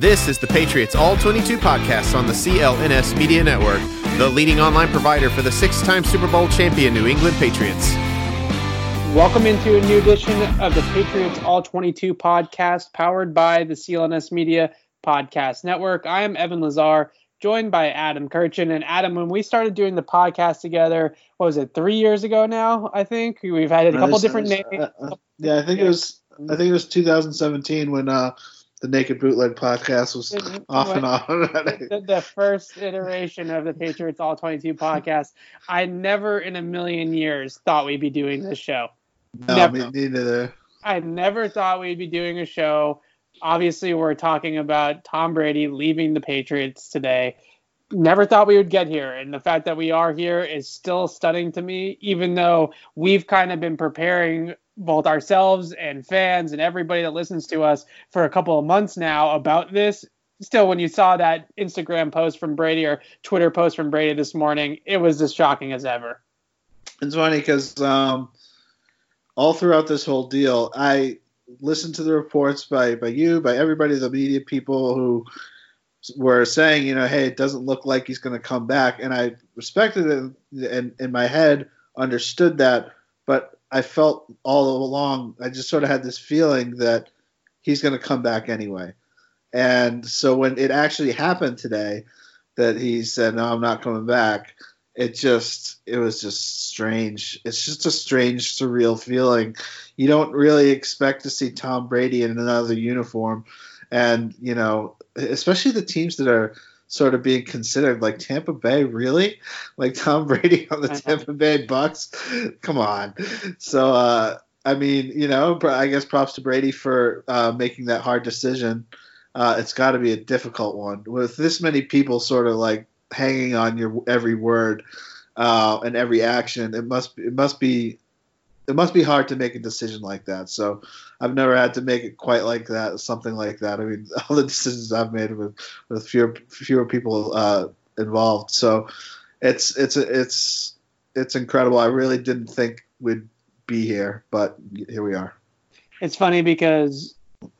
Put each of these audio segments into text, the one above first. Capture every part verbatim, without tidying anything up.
This is the Patriots All twenty-two podcast on the C L N S Media Network, the leading online provider for the six-time Super Bowl champion New England Patriots. Welcome into a new edition of the Patriots All twenty-two podcast, powered by the C L N S Media Podcast Network. I am Evan Lazar, joined by Adam Kirchin. And Adam, when we started doing the podcast together, what was it, three years ago now, I think? We've had a couple was, different was, names. Uh, uh, yeah, I think it was I think it was two thousand seventeen when uh, the Naked Bootleg podcast was it, off and on. the, the first iteration of the Patriots All twenty-two podcast. I never in a million years thought we'd be doing this show. No, never. me neither. I never thought we'd be doing a show. Obviously, we're talking about Tom Brady leaving the Patriots today. Never thought we would get here. And the fact that we are here is still stunning to me, even though we've kind of been preparing both ourselves and fans and everybody that listens to us for a couple of months now about this. Still, when you saw that Instagram post from Brady or Twitter post from Brady this morning, it was as shocking as ever. It's funny because um, all throughout this whole deal, I listened to the reports by, by you, by everybody, the media people who were saying, you know, hey, it doesn't look like he's going to come back. And I respected it and in my head understood that. But I felt all along, I just sort of had this feeling that he's going to come back anyway. And so when it actually happened today that he said, no, I'm not coming back, it just, it was just strange. It's just a strange, surreal feeling. You don't really expect to see Tom Brady in another uniform. And, you know, especially the teams that are sort of being considered, like Tampa Bay, really? Like Tom Brady on the Tampa Bay Bucks? Come on. So, uh, I mean, you know, I guess props to Brady for uh, making that hard decision. Uh, it's got to be a difficult one. With this many people sort of like hanging on your every word uh, and every action, it must it must be it must be hard to make a decision like that. So I've never had to make it quite like that, something like that. I mean, all the decisions I've made with with fewer fewer people uh, involved. So it's it's it's it's incredible. I really didn't think we'd be here, but here we are. It's funny because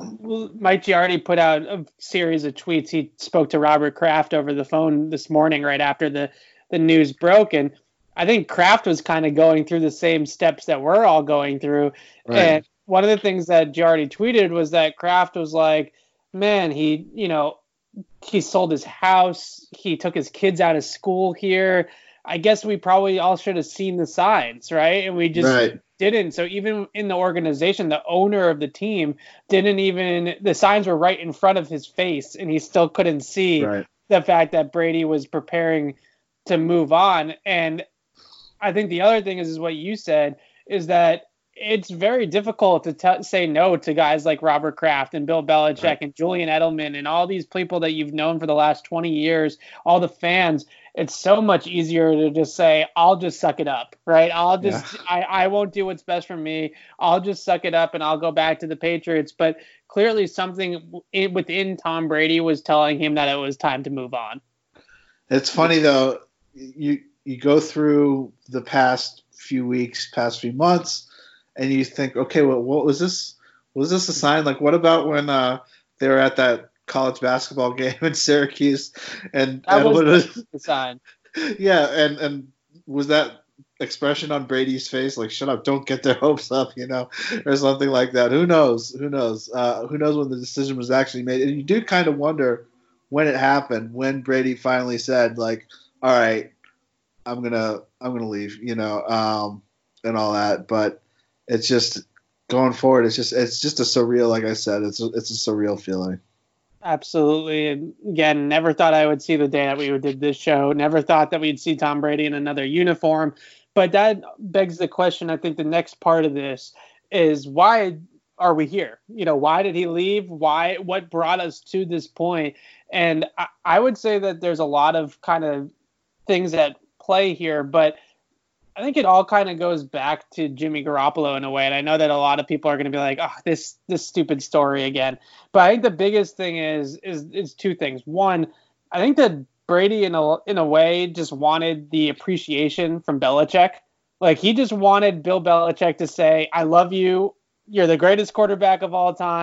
Mike Giardi put out a series of tweets. He spoke to Robert Kraft over the phone this morning right after the, the news broke. And I think Kraft was kind of going through the same steps that we're all going through. Right. And one of the things that Giardi tweeted was that Kraft was like, man, he, you know, he sold his house. He took his kids out of school here. I guess we probably all should have seen the signs, right? And we just right. didn't. So even in the organization, the owner of the team didn't even, the signs were right in front of his face, and he still couldn't see right. the fact that Brady was preparing to move on. And I think the other thing is, is what you said, is that it's very difficult to t- say no to guys like Robert Kraft and Bill Belichick right. and Julian Edelman and all these people that you've known for the last twenty years, all the fans. It's so much easier to just say, I'll just suck it up, right? I'll just, yeah. I, I won't do what's best for me. I'll just suck it up and I'll go back to the Patriots. But clearly something within Tom Brady was telling him that it was time to move on. It's funny though, you, you go through the past few weeks, past few months, and you think, okay, well, what was this? Was this a sign? Like, what about when uh, they were at that college basketball game in Syracuse, and that was, was the sign. Yeah, and and was that expression on Brady's face like, "Shut up, don't get their hopes up," you know, or something like that? Who knows? Who knows? Uh, who knows when the decision was actually made? And you do kind of wonder when it happened, when Brady finally said, like, "All right, I'm gonna I'm gonna leave," you know, um, and all that. But it's just going forward. It's just it's just a surreal. Like I said, it's a, it's a surreal feeling. Absolutely. And again, never thought I would see the day that we did this show. Never thought that we'd see Tom Brady in another uniform. But that begs the question. I think the next part of this is, why are we here? You know, why did he leave? Why? What brought us to this point? And I, I would say that there's a lot of kind of things at play here, but I think it all kind of goes back to Jimmy Garoppolo in a way. And I know that a lot of people are going to be like, oh, this this stupid story again. But I think the biggest thing is is is two things. One, I think that Brady in a in a way just wanted the appreciation from Belichick. Like, he just wanted Bill Belichick to say, I love you. You're the greatest quarterback of all time.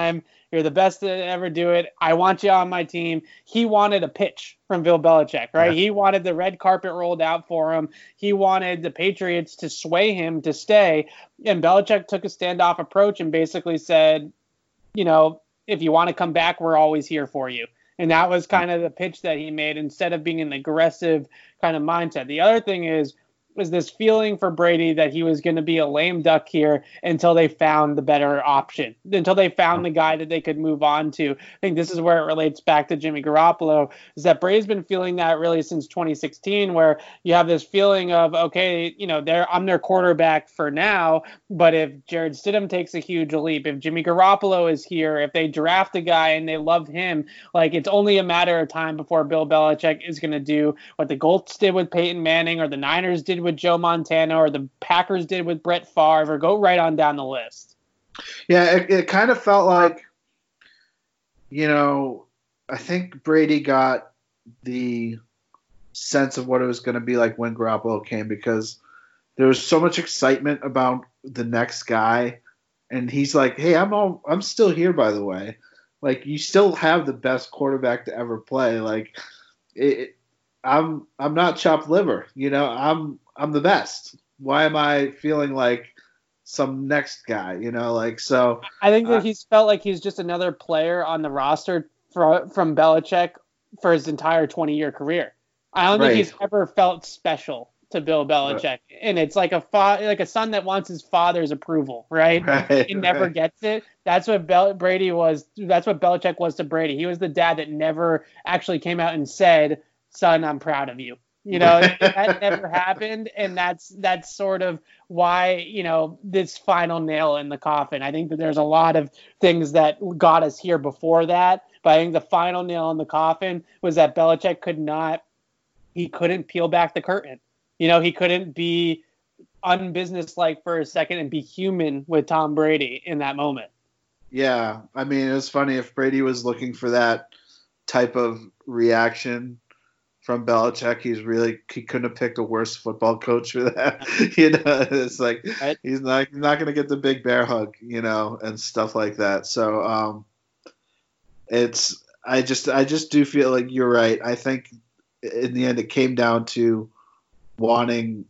You're the best to ever do it. I want you on my team. He wanted a pitch from Bill Belichick, right? Yeah. He wanted the red carpet rolled out for him. He wanted the Patriots to sway him to stay. And Belichick took a standoff approach and basically said, you know, if you want to come back, we're always here for you. And that was kind of the pitch that he made instead of being an aggressive kind of mindset. The other thing is, was this feeling for Brady that he was going to be a lame duck here until they found the better option, until they found the guy that they could move on to. I think this is where it relates back to Jimmy Garoppolo, is that Brady's been feeling that really since twenty sixteen, where you have this feeling of, okay, you know, they're, I'm their quarterback for now, but if Jared Stidham takes a huge leap, if Jimmy Garoppolo is here, if they draft a guy and they love him, like it's only a matter of time before Bill Belichick is going to do what the Colts did with Peyton Manning or the Niners did with Joe Montana or the Packers did with Brett Favre, or go right on down the list. Yeah, it, it kind of felt like, you know, I think Brady got the sense of what it was going to be like when Garoppolo came, because there was so much excitement about the next guy, and he's like, hey, I'm all, I'm still here, by the way. Like, you still have the best quarterback to ever play. Like, it, I'm I'm not chopped liver, you know. I'm I'm the best. Why am I feeling like some next guy, you know? Like, so I think that uh, he's felt like he's just another player on the roster for, from Belichick for his entire twenty-year career. I don't right. think he's ever felt special to Bill Belichick, right. and it's like a fa- like a son that wants his father's approval, right? right he never right. gets it. That's what Bel- Brady was. That's what Belichick was to Brady. He was the dad that never actually came out and said, son, I'm proud of you. You know, that never happened. And that's, that's sort of why, you know, this final nail in the coffin. I think that there's a lot of things that got us here before that. But I think the final nail in the coffin was that Belichick could not, he couldn't peel back the curtain. You know, he couldn't be unbusinesslike for a second and be human with Tom Brady in that moment. Yeah. I mean, it was funny if Brady was looking for that type of reaction from Belichick, he's really he couldn't have picked a worse football coach for that. you know, it's like right. he's not he's not going to get the big bear hug, you know, and stuff like that. So um, it's I just I just do feel like you're right. I think in the end it came down to wanting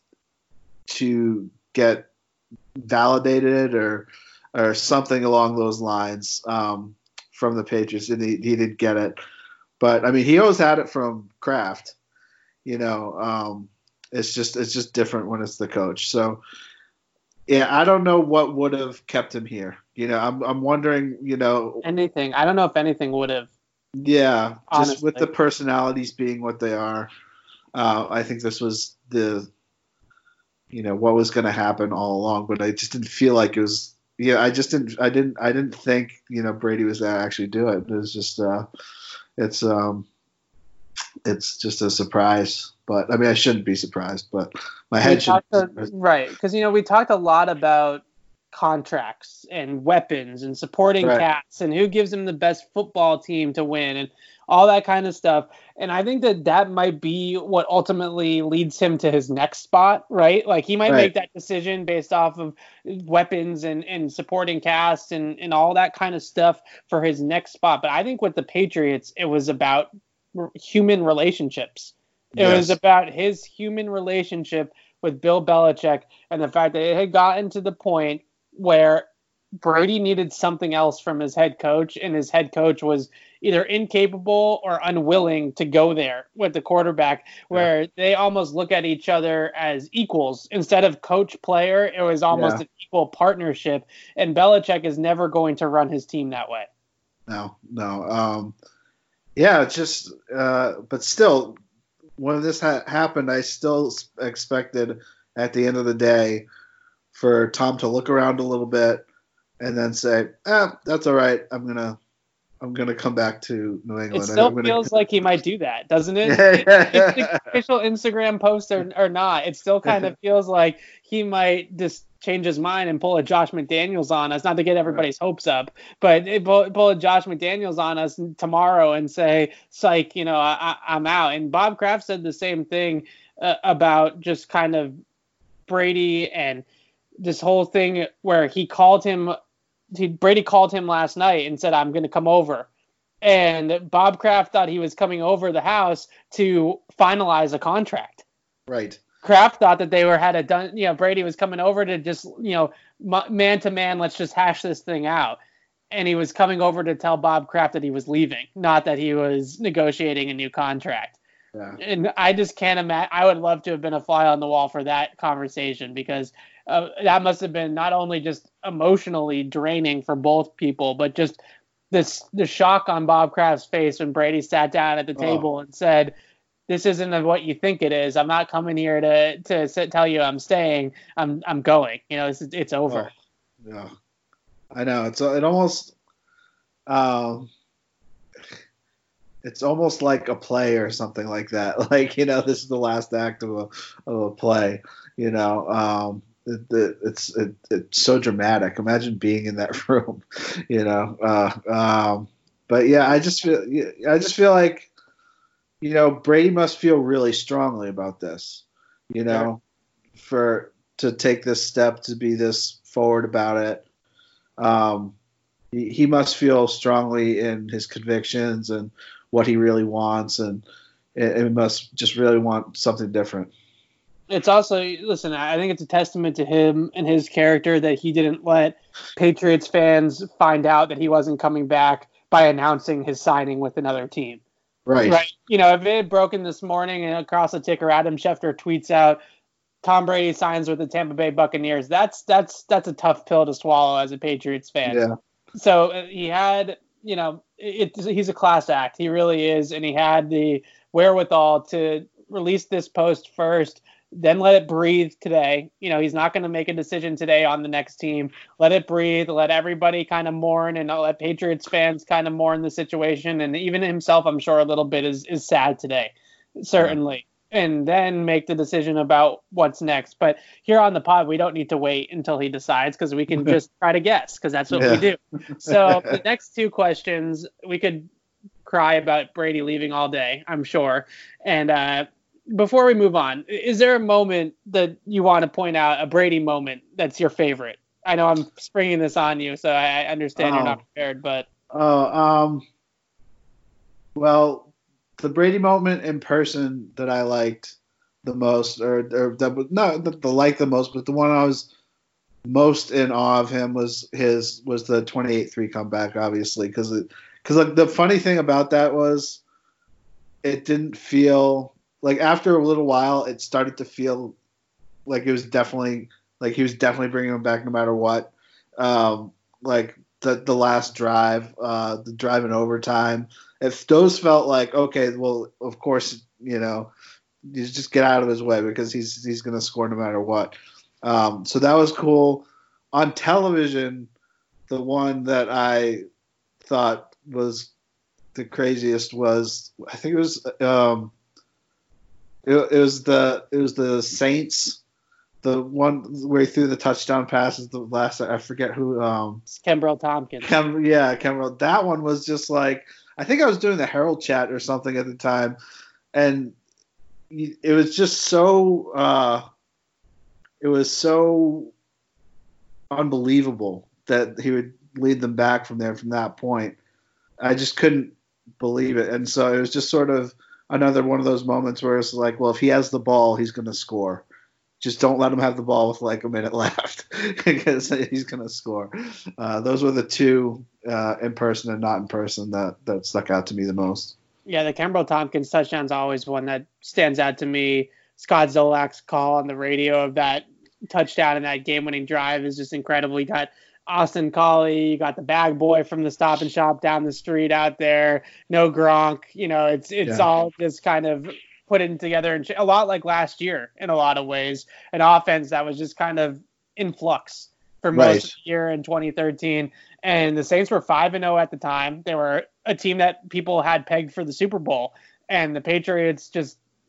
to get validated or or something along those lines um, from the Patriots, and he, he didn't get it. But I mean, he always had it from Kraft, you know. Um, it's just it's just different when it's the coach. So yeah, I don't know what would have kept him here. You know, I'm I'm wondering. You know, anything. I don't know if anything would have. Yeah, honestly. Just with the personalities being what they are, uh, I think this was the, you know, what was going to happen all along. But I just didn't feel like it was. Yeah, I just didn't. I didn't. I didn't think you know Brady was going to actually do it. It was just. Uh, It's um, it's just a surprise, but I mean I shouldn't be surprised, but my we head should. To, right, because you know we talked a lot about contracts and weapons and supporting right. cats and who gives them the best football team to win and all that kind of stuff. And I think that that might be what ultimately leads him to his next spot, right? Like he might right. make that decision based off of weapons and, and supporting cast and, and all that kind of stuff for his next spot. But I think with the Patriots, it was about human relationships. It yes. was about his human relationship with Bill Belichick and the fact that it had gotten to the point where Brady needed something else from his head coach, and his head coach was either incapable or unwilling to go there with the quarterback, where yeah. they almost look at each other as equals. Instead of coach player, it was almost yeah. an equal partnership, and Belichick is never going to run his team that way. No, no. Um, yeah, it's just, uh, but still, when this ha- happened, I still expected at the end of the day for Tom to look around a little bit and then say, ah, that's all right. I'm going to, I'm going to come back to New England. It still gonna... feels like he might do that, doesn't it? Yeah, yeah. If the official Instagram post or, or not, it still kind of feels like he might just change his mind and pull a Josh McDaniels on us, not to get everybody's right. hopes up, but pull, pull a Josh McDaniels on us tomorrow and say, psych, you know, I, I'm out. And Bob Kraft said the same thing uh, about just kind of Brady and this whole thing where he called him he, Brady called him last night and said, I'm going to come over. And Bob Kraft thought he was coming over the house to finalize a contract. Right. Kraft thought that they were had a done, you know, Brady was coming over to just, you know, man to man, let's just hash this thing out. And he was coming over to tell Bob Kraft that he was leaving, not that he was negotiating a new contract. Yeah. And I just can't imagine. I would love to have been a fly on the wall for that conversation, because uh, that must have been not only just emotionally draining for both people, but just this the shock on Bob Kraft's face when Brady sat down at the table oh. and said, "This isn't what you think it is. I'm not coming here to to sit, tell you I'm staying. I'm I'm going. You know, it's it's over." Oh. Yeah, I know. It's it almost um, it's almost like a play or something like that. Like, you know, this is the last act of a of a play. You know, um, it, it, it's it, it's so dramatic. Imagine being in that room. You know, uh, um, but yeah, I just feel I just feel like, you know, Brady must feel really strongly about this, you know, yeah. for to take this step, to be this forward about it. Um, he, he must feel strongly in his convictions and what he really wants, and it, it must just really want something different. It's also, listen, I think it's a testament to him and his character that he didn't let Patriots fans find out that he wasn't coming back by announcing his signing with another team. Right. Right. You know, if it had broken this morning and across the ticker, Adam Schefter tweets out, Tom Brady signs with the Tampa Bay Buccaneers. That's that's that's a tough pill to swallow as a Patriots fan. Yeah. So uh, he had, you know, it, it, he's a class act. He really is. And he had the wherewithal to release this post first, then let it breathe today. You know, he's not going to make a decision today on the next team. Let it breathe. Let everybody kind of mourn, and let Patriots fans kind of mourn the situation. And even himself, I'm sure, a little bit is, is sad today, certainly. Yeah. And then make the decision about what's next. But here on the pod, we don't need to wait until he decides, because we can just try to guess, because that's what yeah. we do. So the next two questions, we could cry about Brady leaving all day, I'm sure. And, uh, before we move on, is there a moment that you want to point out, a Brady moment that's your favorite? I know I'm springing this on you, so I understand oh. you're not prepared, but. Oh, um, well, the Brady moment in person that I liked the most, or, or that, not the, the like the most, but the one I was most in awe of him was his was the twenty-eight three comeback, obviously, because because like, the funny thing about that was it didn't feel. Like, after a little while, it started to feel like it was definitely like he was definitely bringing him back no matter what. Um, like the the last drive, uh, the drive in overtime, if those felt like, okay, well, of course, you know, you just get out of his way because he's he's going to score no matter what. Um, so that was cool. On television, the one that I thought was the craziest was, I think it was. Um, It, it was the it was the Saints, the one where he threw the touchdown passes. The last I forget who. Um, Kembrell Tompkins. Kem, yeah, Kembrell. That one was just like, I think I was doing the Herald chat or something at the time, and it was just so uh, it was so unbelievable that he would lead them back from there from that point. I just couldn't believe it, and so it was just sort of another one of those moments where it's like, well, if he has the ball, he's going to score. Just don't let him have the ball with like a minute left, because he's going to score. Uh, those were the two uh, in person and not in person that, that stuck out to me the most. Yeah, the Kembrell Tompkins touchdown's always one that stands out to me. Scott Zolak's call on the radio of that touchdown and that game-winning drive is just incredible. You got Austin Collie, you got the bag boy from the Stop and Shop down the street out there. No Gronk, you know, it's it's yeah. all just kind of put in together, and a lot like last year in a lot of ways. An offense that was just kind of in flux for most right. of the year in twenty thirteen. And the Saints were five and oh at the time. They were a team that people had pegged for the Super Bowl, and the Patriots just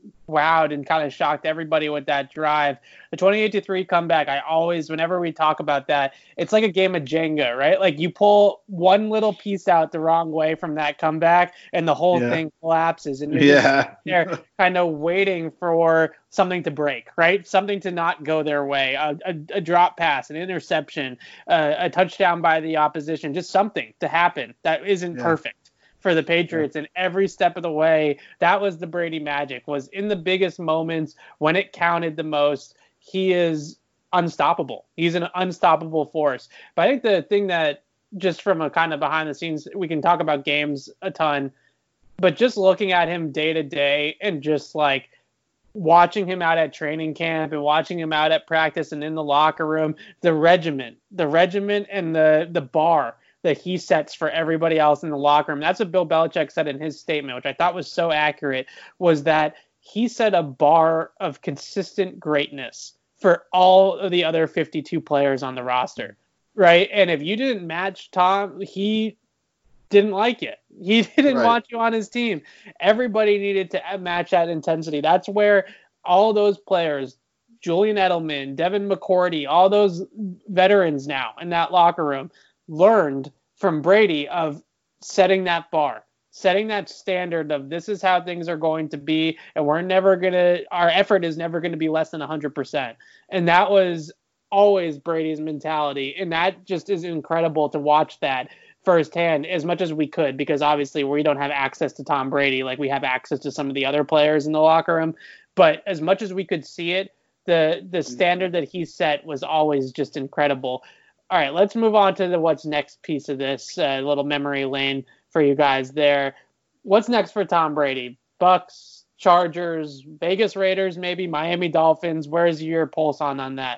wowed and kind of shocked everybody with that drive. The twenty-eight to three comeback, I always, whenever we talk about that, it's like a game of Jenga, right? Like you pull one little piece out the wrong way from that comeback and the whole Yeah. thing collapses. And you're Yeah. just there kind of waiting for something to break, right? Something to not go their way, a, a, a drop pass, an interception, uh, a touchdown by the opposition, just something to happen that isn't Yeah. perfect for the Patriots. And every step of the way, that was the Brady magic, was in the biggest moments when it counted the most. He is unstoppable. He's an unstoppable force. But I think the thing that, just from a kind of behind the scenes, we can talk about games a ton, but just looking at him day to day and just like watching him out at training camp and watching him out at practice and in the locker room, the regiment, the regiment and the, the bar that he sets for everybody else in the locker room. That's what Bill Belichick said in his statement, which I thought was so accurate, was that he set a bar of consistent greatness for all of the other fifty-two players on the roster, right? And if you didn't match Tom, he didn't like it. He didn't Right. want you on his team. Everybody needed to match that intensity. That's where all those players, Julian Edelman, Devin McCourty, all those veterans now in that locker room, learned from Brady of setting that bar, setting that standard of this is how things are going to be, and we're never going to, our effort is never going to be less than one hundred percent. And that was always Brady's mentality. And that just is incredible to watch that firsthand as much as we could, because obviously we don't have access to Tom Brady like we have access to some of the other players in the locker room. But as much as we could see it, the the standard that he set was always just incredible. All right, let's move on to the what's next piece of this uh, little memory lane for you guys there. What's next for Tom Brady? Bucks, Chargers, Vegas Raiders, maybe Miami Dolphins. Where's your pulse on on that?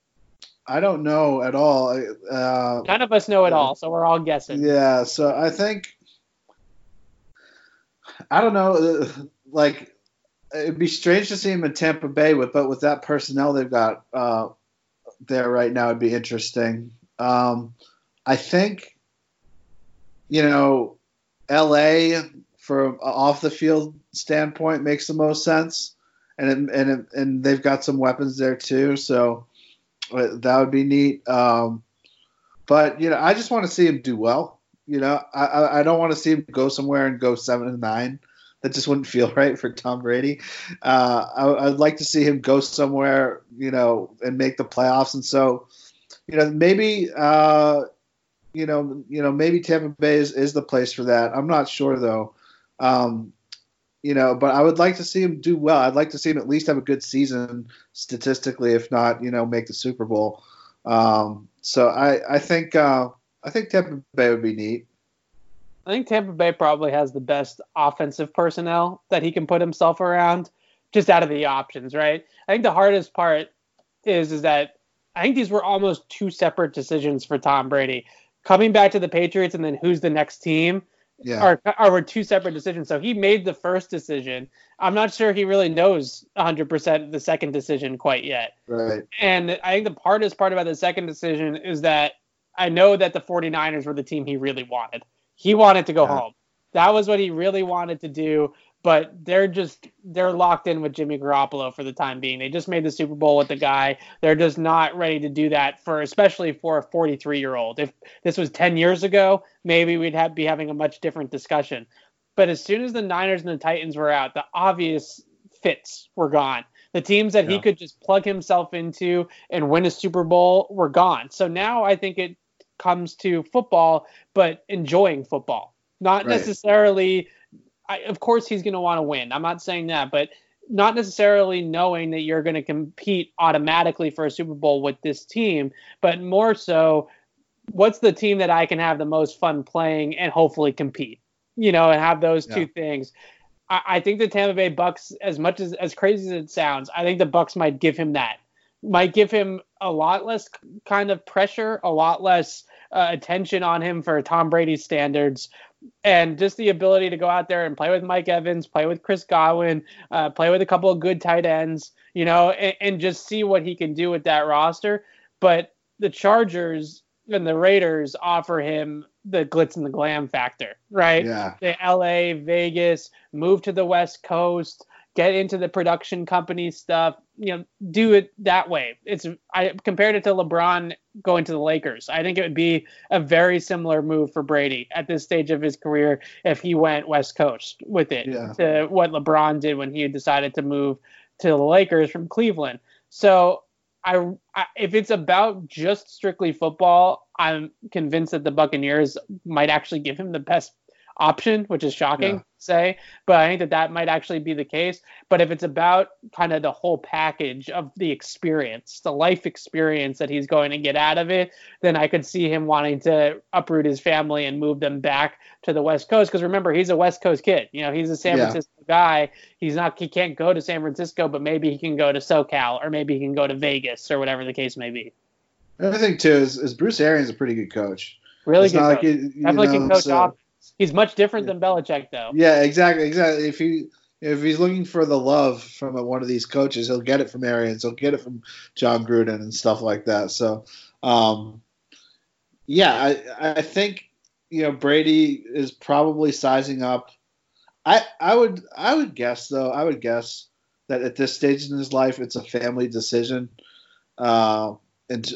I don't know at all. Uh, None of us know it all, so we're all guessing. yeah, so I think I don't know. uh, Like it'd be strange to see him in Tampa Bay with, but with that personnel they've got uh, there right now, it'd be interesting. Um, I think, you know, L A from an off the field standpoint makes the most sense, and it, and it, and they've got some weapons there too, so uh, that would be neat. Um, but you know, I just want to see him do well. You know, I I, I don't want to see him go somewhere and go seven and nine. That just wouldn't feel right for Tom Brady. Uh, I, I'd like to see him go somewhere, you know, and make the playoffs. And so, you know, maybe, uh, you know, you know, maybe Tampa Bay is, is the place for that. I'm not sure though. Um, you know, but I would like to see him do well. I'd like to see him at least have a good season statistically, if not, you know, make the Super Bowl. Um, so I, I think, uh, I think Tampa Bay would be neat. I think Tampa Bay probably has the best offensive personnel that he can put himself around, just out of the options, right? I think the hardest part is is that I think these were almost two separate decisions for Tom Brady. Coming back to the Patriots and then who's the next team Yeah. are, are were two separate decisions. So he made the first decision. I'm not sure he really knows one hundred percent the second decision quite yet. Right. And I think the hardest part about the second decision is that I know that the 49ers were the team he really wanted. He wanted to go Yeah. home. That was what he really wanted to do, but they're just they're locked in with Jimmy Garoppolo for the time being. They just made the Super Bowl with the guy. They're just not ready to do that for, especially for a forty-three-year-old. If this was ten years ago, maybe we'd have, be having a much different discussion. But as soon as the Niners and the Titans were out, the obvious fits were gone. The teams that he Yeah. could just plug himself into and win a Super Bowl were gone. So now I think it comes to football, but enjoying football, not Right. necessarily. I, of course, he's going to want to win. I'm not saying that, but not necessarily knowing that you're going to compete automatically for a Super Bowl with this team, but more so, what's the team that I can have the most fun playing and hopefully compete, you know, and have those two Yeah. things. I, I think the Tampa Bay Bucks, as much as as crazy as it sounds, I think the Bucks might give him that. Might give him a lot less kind of pressure, a lot less uh, attention on him for Tom Brady standards, and just the ability to go out there and play with Mike Evans, play with Chris Godwin, uh, play with a couple of good tight ends, you know, and, and just see what he can do with that roster. But the Chargers and the Raiders offer him the glitz and the glam factor, right? Yeah. The L A, Vegas, move to the West Coast, get into the production company stuff, you know, do it that way. It's I compared it to LeBron going to the Lakers. I think it would be a very similar move for Brady at this stage of his career if he went West Coast with it yeah. to what LeBron did when he decided to move to the Lakers from Cleveland. So I, I if it's about just strictly football, I'm convinced that the Buccaneers might actually give him the best option, which is shocking Yeah. to say, but I think that that might actually be the case. But if it's about kind of the whole package of the experience, the life experience that he's going to get out of it, then I could see him wanting to uproot his family and move them back to the West Coast. Because remember, he's a West Coast kid. You know, he's a San Yeah. Francisco guy. He's not, he can't go to San Francisco, but maybe he can go to SoCal, or maybe he can go to Vegas, or whatever the case may be. Another thing too is, is Bruce Arians a pretty good coach. Really It's good not coach. like you- you Definitely know, can coach so- off. He's much different than Belichick, though. Yeah, exactly, exactly. If he if he's looking for the love from one of these coaches, he'll get it from Arians. He'll get it from John Gruden and stuff like that. So, um, yeah, I I think you know Brady is probably sizing up. I I would I would guess though I would guess that at this stage in his life, it's a family decision, uh, and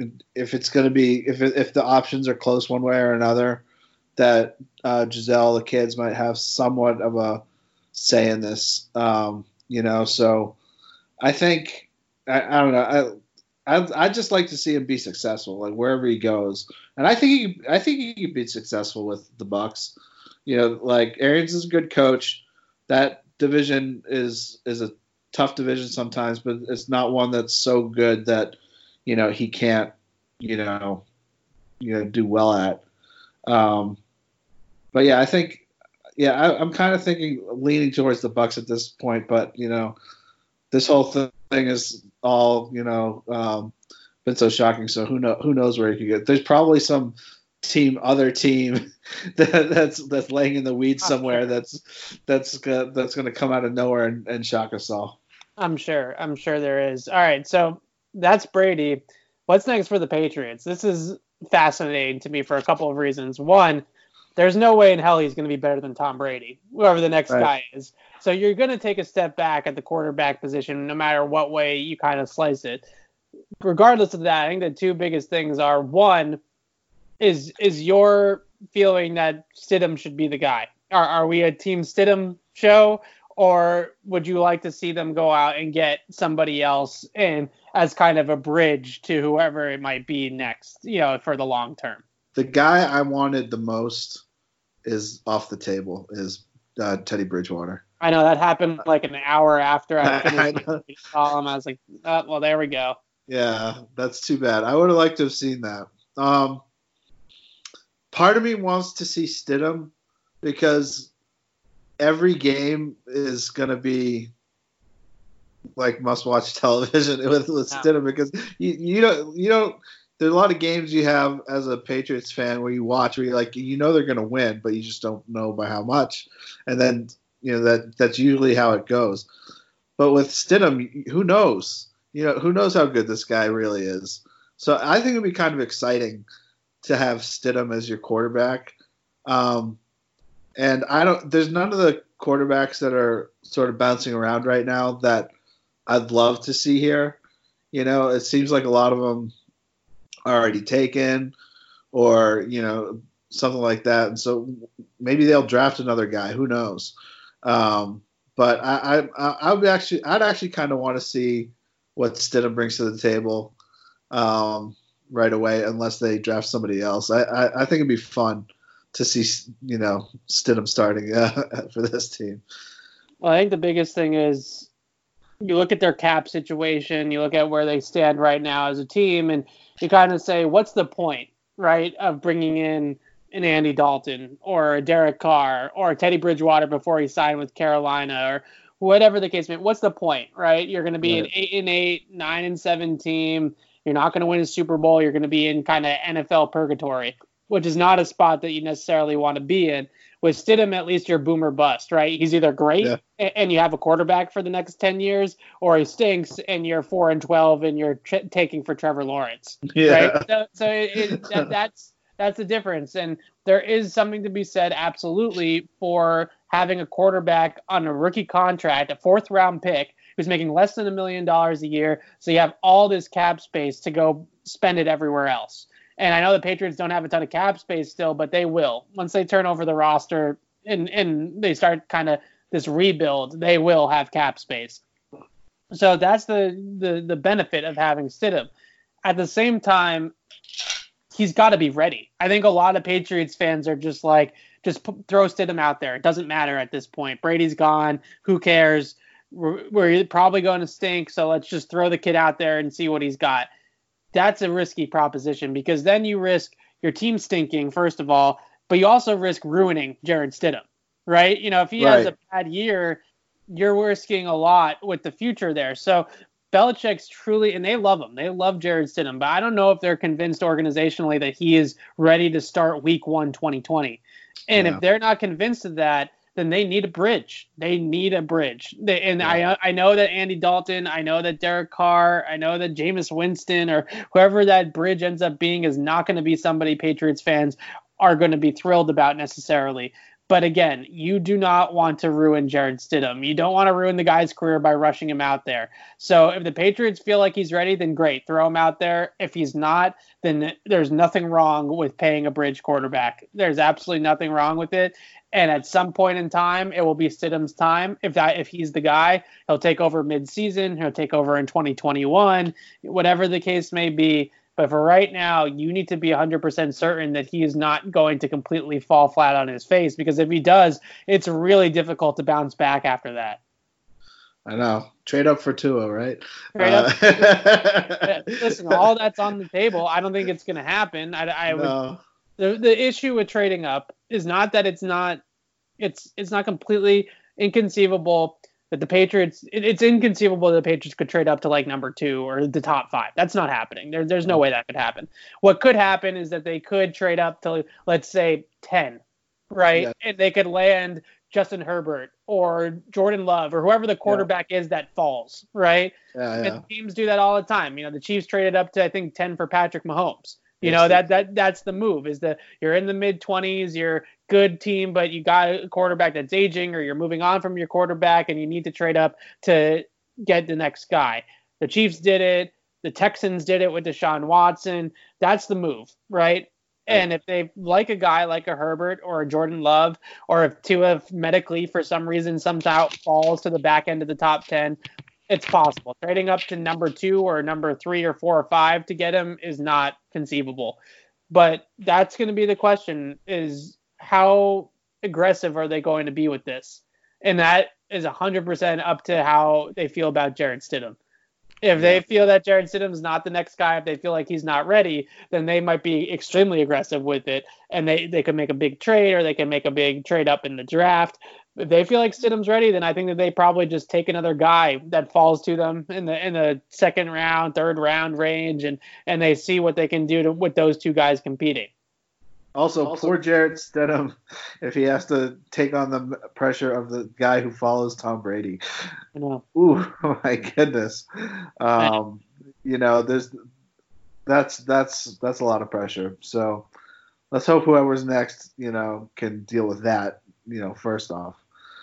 if it's going to be if it, if the options are close one way or another, that uh, Giselle, the kids, might have somewhat of a say in this, um, you know. So I think I, I don't know. I I I just like to see him be successful, like wherever he goes. And I think he I think he could be successful with the Bucs. You know, like Arians is a good coach. That division is is a tough division sometimes, but it's not one that's so good that you know he can't you know you know do well at. Um, but yeah, I think, yeah, I, I'm kind of thinking, leaning towards the Bucs at this point. But you know, this whole thing is all you know um, been so shocking. So who know who knows where he could get? There's probably some team, other team that, that's that's laying in the weeds somewhere. That's that's gonna, that's going to come out of nowhere and, and shock us all. I'm sure. I'm sure there is. All right, so that's Brady. What's next for the Patriots? This is fascinating to me for a couple of reasons. One, there's no way in hell he's going to be better than Tom Brady, whoever the next Right. guy is. So you're going to take a step back at the quarterback position, no matter what way you kind of slice it. Regardless of that, I think the two biggest things are, one, is is your feeling that Stidham should be the guy? Are, are we a Team Stidham show? Or would you like to see them go out and get somebody else in as kind of a bridge to whoever it might be next, you know, for the long term? The guy I wanted the most is off the table, is uh, Teddy Bridgewater. I know that happened like an hour after I I finished know. my column. I was like, oh, well, there we go. Yeah, that's too bad. I would have liked to have seen that. Um, part of me wants to see Stidham because every game is going to be like must-watch television with, with Yeah. Stidham because you, you don't you don't there's a lot of games you have as a Patriots fan where you watch where you like you know they're going to win, but you just don't know by how much, and then you know that that's usually how it goes. But with Stidham, who knows? You know, who knows how good this guy really is. So I think it'd be kind of exciting to have Stidham as your quarterback. Um, and I don't. There's none of the quarterbacks that are sort of bouncing around right now that I'd love to see here. You know, it seems like a lot of them are already taken, or you know, something like that. And so maybe they'll draft another guy. Who knows? Um, but I, I, I would actually, I'd actually kind of want to see what Stidham brings to the table um, right away, unless they draft somebody else. I, I, I think it'd be fun to see, you know, Stidham starting uh, for this team. Well, I think the biggest thing is you look at their cap situation, you look at where they stand right now as a team, and you kind of say, what's the point, right, of bringing in an Andy Dalton or a Derek Carr or Teddy Bridgewater before he signed with Carolina or whatever the case may be? What's the point, right? You're going to be Right. an eight and eight, nine and seven team. You're not going to win a Super Bowl. You're going to be in kind of N F L purgatory, which is not a spot that you necessarily want to be in. With Stidham, at least you're boom or bust, right? He's either great Yeah. a- and you have a quarterback for the next ten years, or he stinks and you're four and twelve and you're tr- taking for Trevor Lawrence, Yeah. right? So, so it, it, that, that's That's the difference. And there is something to be said, absolutely, for having a quarterback on a rookie contract, a fourth round pick, who's making less than a million dollars a year. So you have all this cap space to go spend it everywhere else. And I know the Patriots don't have a ton of cap space still, but they will. Once they turn over the roster and, and they start kind of this rebuild, they will have cap space. So that's the, the, the benefit of having Stidham. At the same time, he's got to be ready. I think a lot of Patriots fans are just like, just p- throw Stidham out there. It doesn't matter at this point. Brady's gone. Who cares? We're, we're probably going to stink, so let's just throw the kid out there and see what he's got. That's a risky proposition because then you risk your team stinking, first of all, but you also risk ruining Jarrett Stidham, right? You know, if he right. has a bad year, you're risking a lot with the future there. So Belichick's truly, and they love him. They love Jarrett Stidham, but I don't know if they're convinced organizationally that he is ready to start week one, twenty twenty. And yeah. if they're not convinced of that, then they need a bridge. They need a bridge. They, and yeah. I I know that Andy Dalton, I know that Derek Carr, I know that Jameis Winston, or whoever that bridge ends up being is not going to be somebody Patriots fans are going to be thrilled about necessarily. But again, you do not want to ruin Jarrett Stidham. You don't want to ruin the guy's career by rushing him out there. So if the Patriots feel like he's ready, then great, throw him out there. If he's not, then there's nothing wrong with paying a bridge quarterback. There's absolutely nothing wrong with it. And at some point in time, it will be Stidham's time. If that, if he's the guy, he'll take over mid-season. He'll take over in twenty twenty-one, whatever the case may be. But for right now, you need to be one hundred percent certain that he is not going to completely fall flat on his face, because if he does, it's really difficult to bounce back after that. I know. Trade up for Tua, right? Trade uh, up. Listen, all that's on the table. I don't think it's going to happen. I, I would. No. The the issue with trading up is not that it's not it's it's not completely inconceivable that the Patriots it, it's inconceivable that the Patriots could trade up to like number two or the top five. That's not happening. There, there's no way that could happen. What could happen is that they could trade up to, let's say, ten, right? Yeah. And they could land Justin Herbert or Jordan Love or whoever the quarterback yeah. is that falls, right? Yeah, yeah. And teams do that all the time. You know, the Chiefs traded up to I think ten for Patrick Mahomes. You know, that that that's the move, is that you're in the mid twenties, you're good team, but you got a quarterback that's aging, or you're moving on from your quarterback and you need to trade up to get the next guy. The Chiefs did it. The Texans did it with Deshaun Watson. That's the move, right? And if they like a guy like a Herbert or a Jordan Love, or if Tua medically for some reason somehow falls to the back end of the top ten, it's possible. Trading up to number two or number three or four or five to get him is not conceivable. But that's going to be the question, is how aggressive are they going to be with this? And that is one hundred percent up to how they feel about Jarrett Stidham. If yeah. they feel that Jarrett Stidham is not the next guy, if they feel like he's not ready, then they might be extremely aggressive with it. And they, they can make a big trade, or they can make a big trade up in the draft. If they feel like Stidham's ready, then I think that they probably just take another guy that falls to them in the in the second round, third round range, and and they see what they can do to, with those two guys competing. Also, also, poor Jarrett Stidham if he has to take on the pressure of the guy who follows Tom Brady. I know. Ooh, oh my goodness. Um, you know, there's that's that's that's a lot of pressure. So let's hope whoever's next, you know, can deal with that. You know, first off.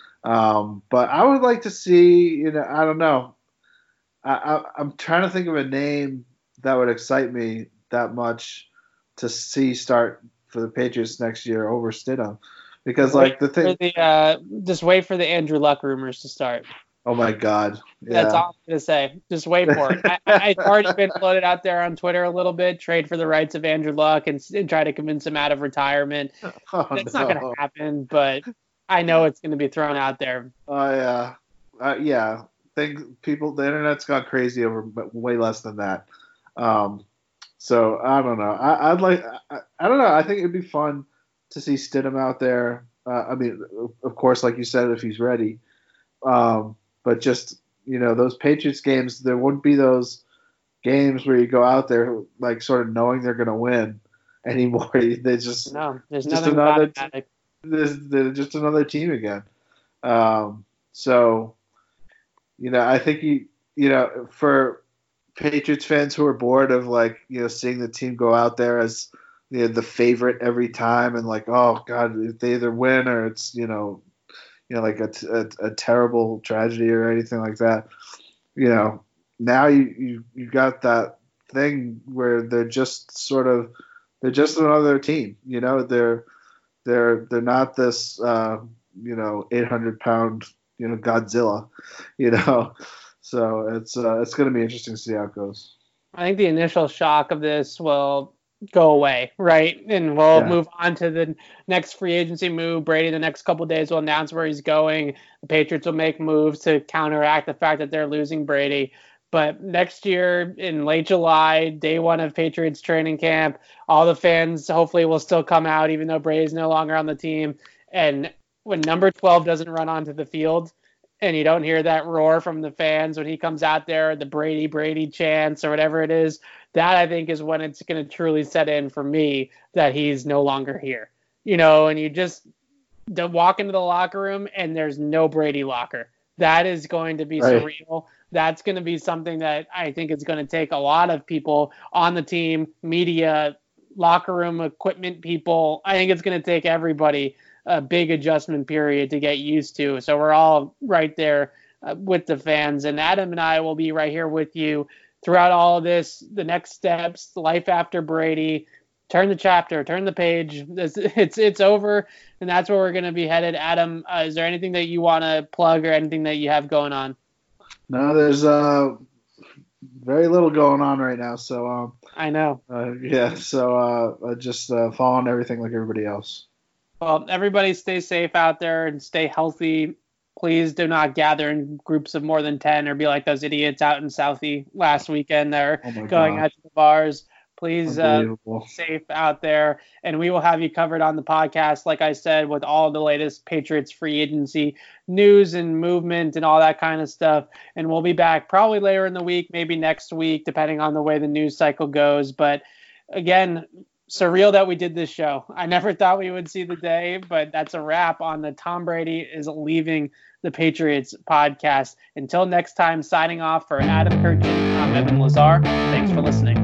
Um, but I would like to see, you know, I don't know. I, I, I'm trying to think of a name that would excite me that much to see start for the Patriots next year over Stidham. Because, like, the thing. The, uh, just wait for the Andrew Luck rumors to start. Oh, my God. Yeah. That's all I'm going to say. Just wait for it. I, I, it's already been floated out there on Twitter a little bit. Trade for the rights of Andrew Luck and, and try to convince him out of retirement. Oh, That's no. not going to happen, but I know it's going to be thrown out there. Oh, yeah. Uh, yeah. Things, people, the internet's gone crazy over way less than that. Um, so, I don't know. I, I'd like, I, I don't know. I think it'd be fun to see Stidham out there. Uh, I mean, of course, like you said, if he's ready. Um, but just, you know, those Patriots games, there wouldn't be those games where you go out there like sort of knowing they're going to win anymore. They just no, there's just nothing another about it. This, they're just another team again. Um, so, you know, I think you, you know, for Patriots fans who are bored of like, you know, seeing the team go out there as you know, the favorite every time, and like, oh God, if they either win or it's you know, you know, like a, a, a terrible tragedy or anything like that. You know, now you, you you got that thing where they're just sort of they're just another team. You know, they're they're they're not this uh, you know eight hundred pound you know Godzilla. You know, so it's uh, it's going to be interesting to see how it goes. I think the initial shock of this will go away, right? And we'll Yeah. move on to the next free agency move. Brady, the next couple of days, will announce where he's going. The Patriots will make moves to counteract the fact that they're losing Brady. But next year, in late July, day one of Patriots training camp, all the fans hopefully will still come out, even though Brady's no longer on the team. And when number twelve doesn't run onto the field, and you don't hear that roar from the fans when he comes out there, the Brady, Brady chants or whatever it is, that I think is when it's going to truly set in for me that he's no longer here. You know, and you just don't walk into the locker room and there's no Brady locker. That is going to be Right. surreal. That's going to be something that I think is going to take a lot of people on the team, media, locker room equipment people. I think it's going to take everybody a big adjustment period to get used to. So we're all right there uh, with the fans. And Adam and I will be right here with you throughout all of this, the next steps, life after Brady. Turn the chapter, turn the page. It's it's, it's over, and that's where we're going to be headed. Adam, uh, is there anything that you want to plug or anything that you have going on? No, there's uh very little going on right now. So um, I know. uh, yeah, so uh, just uh, following everything like everybody else. Well, everybody stay safe out there and stay healthy. Please do not gather in groups of more than ten or be like those idiots out in Southie last weekend. They're Oh my going gosh. out to the bars. Please uh, Unbelievable. be safe out there. And we will have you covered on the podcast, like I said, with all the latest Patriots free agency news and movement and all that kind of stuff. And we'll be back probably later in the week, maybe next week, depending on the way the news cycle goes. But again, surreal that we did this show. I never thought we would see the day, but that's a wrap on the Tom Brady is leaving the Patriots podcast. Until next time, signing off for Adam Kirchin, I'm Evan Lazar. Thanks for listening.